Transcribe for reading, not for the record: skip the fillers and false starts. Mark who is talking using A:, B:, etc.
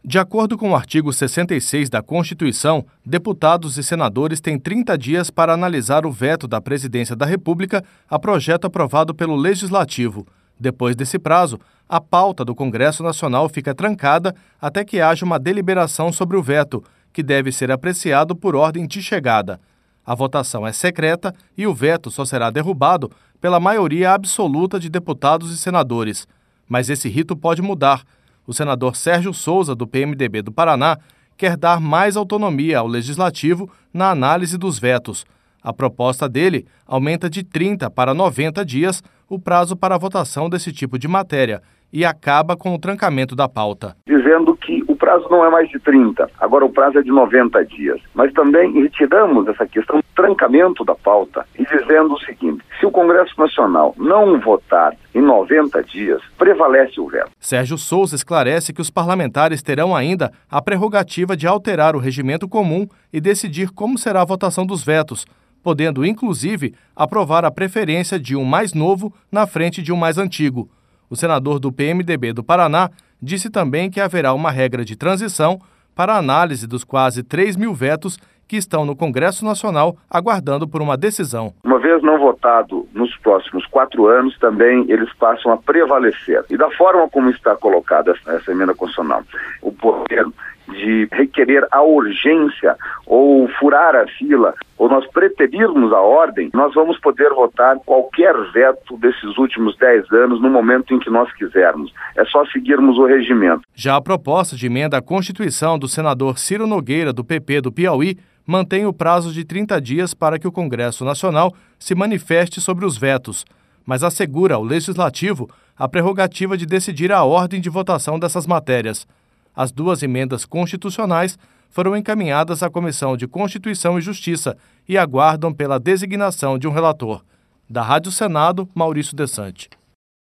A: De acordo com o artigo 66 da Constituição, deputados e senadores têm 30 dias para analisar o veto da Presidência da República a projeto aprovado pelo Legislativo. Depois desse prazo, a pauta do Congresso Nacional fica trancada até que haja uma deliberação sobre o veto, que deve ser apreciado por ordem de chegada. A votação é secreta e o veto só será derrubado pela maioria absoluta de deputados e senadores. Mas esse rito pode mudar. O senador Sérgio Souza, do PMDB do Paraná, quer dar mais autonomia ao Legislativo na análise dos vetos. A proposta dele aumenta de 30 para 90 dias o prazo para a votação desse tipo de matéria e acaba com o trancamento da pauta.
B: Dizendo que o prazo não é mais de 30, agora o prazo é de 90 dias. Mas também retiramos essa questão do trancamento da pauta e dizendo o seguinte: se o Congresso Nacional não votar em 90 dias, prevalece o veto.
A: Sérgio Souza esclarece que os parlamentares terão ainda a prerrogativa de alterar o regimento comum e decidir como será a votação dos vetos, podendo, inclusive, aprovar a preferência de um mais novo na frente de um mais antigo. O senador do PMDB do Paraná disse também que haverá uma regra de transição para a análise dos quase 3 mil vetos que estão no Congresso Nacional aguardando por uma decisão.
B: Uma vez não votado nos próximos 4 anos, também eles passam a prevalecer. E da forma como está colocada essa emenda constitucional, o poder de requerer a urgência ou furar a fila, ou nós preterirmos a ordem, nós vamos poder votar qualquer veto desses últimos 10 anos no momento em que nós quisermos. É só seguirmos o regimento.
A: Já a proposta de emenda à Constituição do senador Ciro Nogueira, do PP do Piauí, mantém o prazo de 30 dias para que o Congresso Nacional se manifeste sobre os vetos, mas assegura ao Legislativo a prerrogativa de decidir a ordem de votação dessas matérias. As 2 emendas constitucionais foram encaminhadas à Comissão de Constituição e Justiça e aguardam pela designação de um relator. Da Rádio Senado, Maurício Desante.